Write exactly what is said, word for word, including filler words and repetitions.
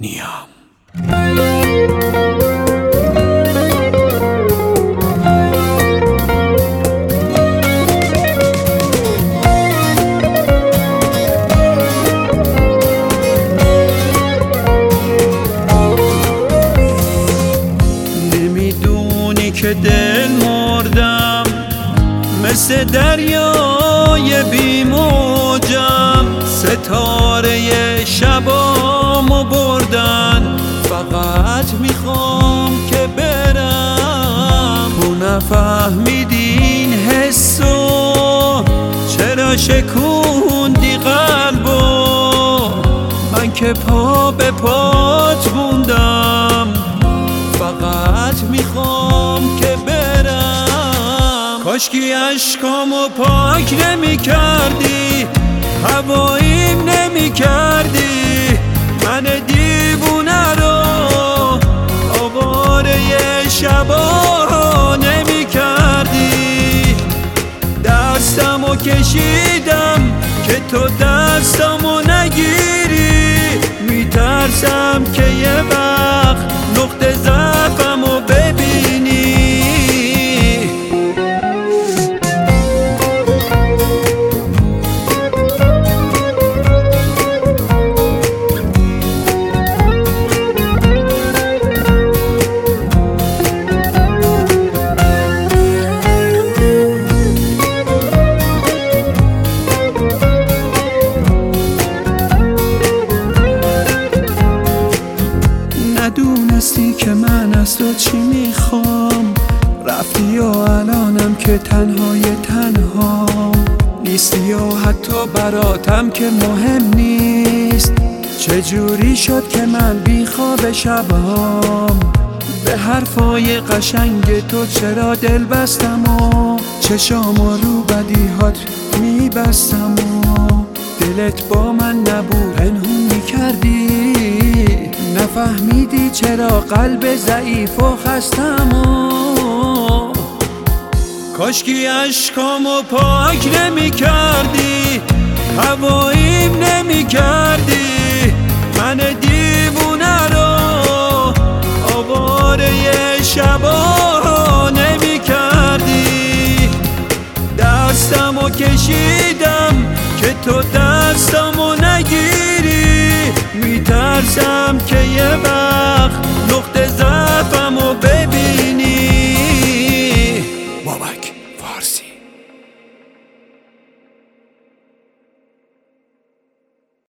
نیام. نمیدونی که دل مردم، مثل دریای بی موجم، ستاره شبامو بردن. فقط میخوام که برم، تو نفهمیدی این حسو، چرا شکوندی قلبو؟ من که پا به پات موندم، فقط میخوام که برم. کاشکی عشقامو پاک نمی کردی، هواییم نمی کردی، من دیوونه رو آواره شبا نمی کردی. دستمو کشیدم که تو دستمو نگیری، میترسم که یه وقت نقطه ضعفمو ببینی. ندونستی که من از تو چی میخوام، رفتی و الانم که تنهای تنها نیستی و حتی براتم که مهم نیست. چجوری شد که من بی خواب شبام، به حرفای قشنگ تو چرا دل بستم و چشام و رو بدیهات میبستم و دلت با من نبود پنهون میکردی. نفهمیدی چرا قلب ضعیف و خستم و کاشکی عشقامو پاک نمی کردی، هواییم نمی کردی، من دیوونه رو آواره شبا نمی کردی. دستمو کشیدم که تو دستمو نگیری،